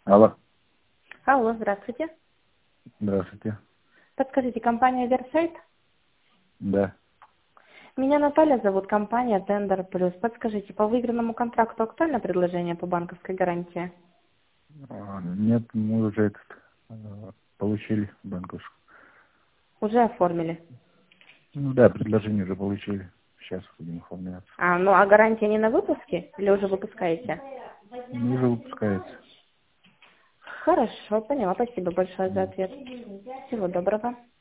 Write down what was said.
Алло, Алло, здравствуйте. здравствуйте. Подскажите, компания Версайт? Да. Меня Наталья зовут, компания Тендер Плюс. Подскажите, по выигранному контракту актуально предложение по банковской гарантии? Нет, мы уже получили банковскую. Уже оформили. Ну да, предложение уже получили. Сейчас будем оформляться. Ну а гарантия не на выпуске или уже выпускаете? Ну, уже выпускается. Хорошо, поняла. Спасибо большое за ответ. Всего доброго.